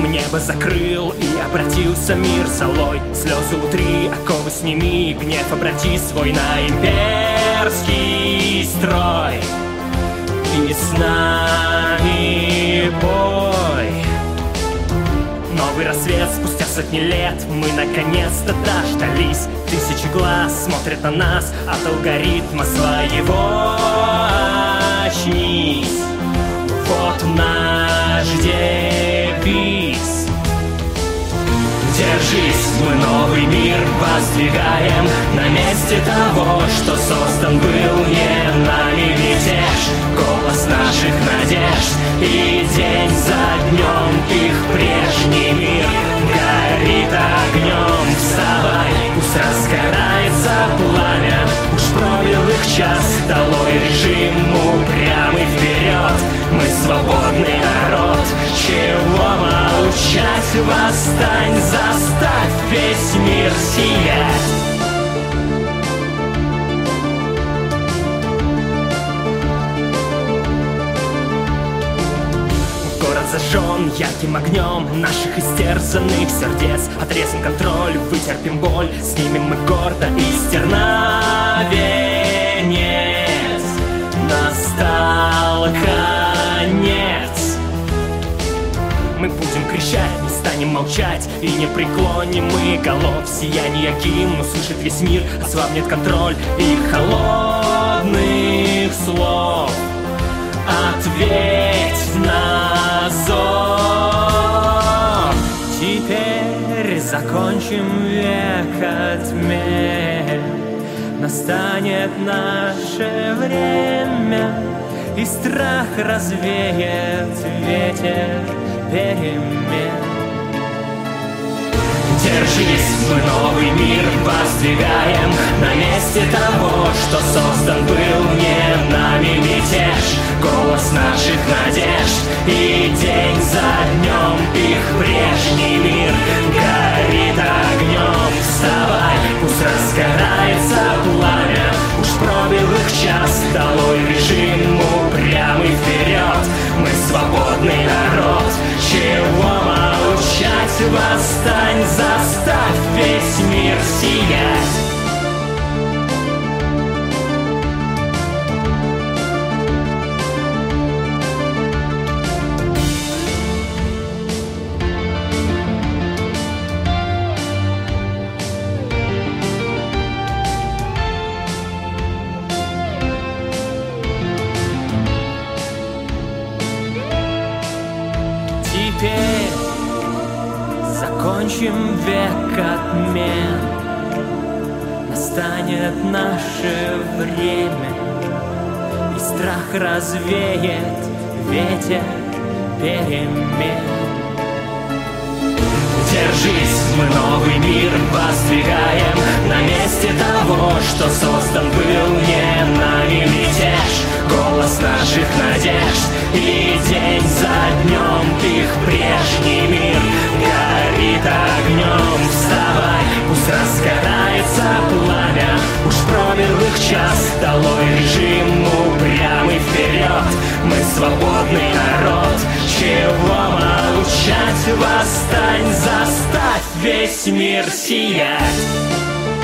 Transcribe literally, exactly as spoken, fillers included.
небо закрыл и обратился мир золой. Слезы утри, оковы сними, гнев обрати свой на имперский строй. И с нами пой. Новый рассвет спустя сотни лет мы наконец-то дождались. Тысячи глаз смотрят на нас от алгоритма своего. Очнись, вот наш девиз. Держись, мы новый мир воздвигаем на месте того, что создан был не нами мятеж. Голос наших надежд, и день за днем их прежний мир горит огнем. Вставай, пусть разгорается пламя, уж пробил их час, долой режим упрямый вперед. Мы свободный народ, чего молчать? Восстань, заставь весь мир сиять. Зажжен ярким огнем наших истерзанных сердец. Отрезан контроль, вытерпим боль, снимем мы гордо из терна венец. Настал конец. Мы будем кричать, не станем молчать и не преклоним мы голов. Сияние гимн услышит весь мир, ослабнет контроль их холодных слов. Ответь на зов. Теперь закончим век отмен. Настанет наше время, и страх развеет ветер перемен. Держись, мы новый мир воздвигаем на месте того, что создан был не нами мятеж. Голос наших надежд, и день за днем их прежний мир горит огнем. Вставай, пусть разгорается пламя, уж пробил их час, долой режим упрямый вперед. Мы свободный народ, чего молчать? Восстань, заставь весь мир сиять. Теперь закончим век отмен. Настанет наше время, и страх развеет ветер перемен. Держись, мы новый мир воздвигаем на месте того, что создан был не нами мятеж. Голос наших надежд, и день за днем их прежний мир горит огнем. Вставай, пусть разгорается пламя, уж пробил их час, долой режим упрямый вперед. Мы свободный народ, чего молчать? Восстань, заставь весь мир сиять.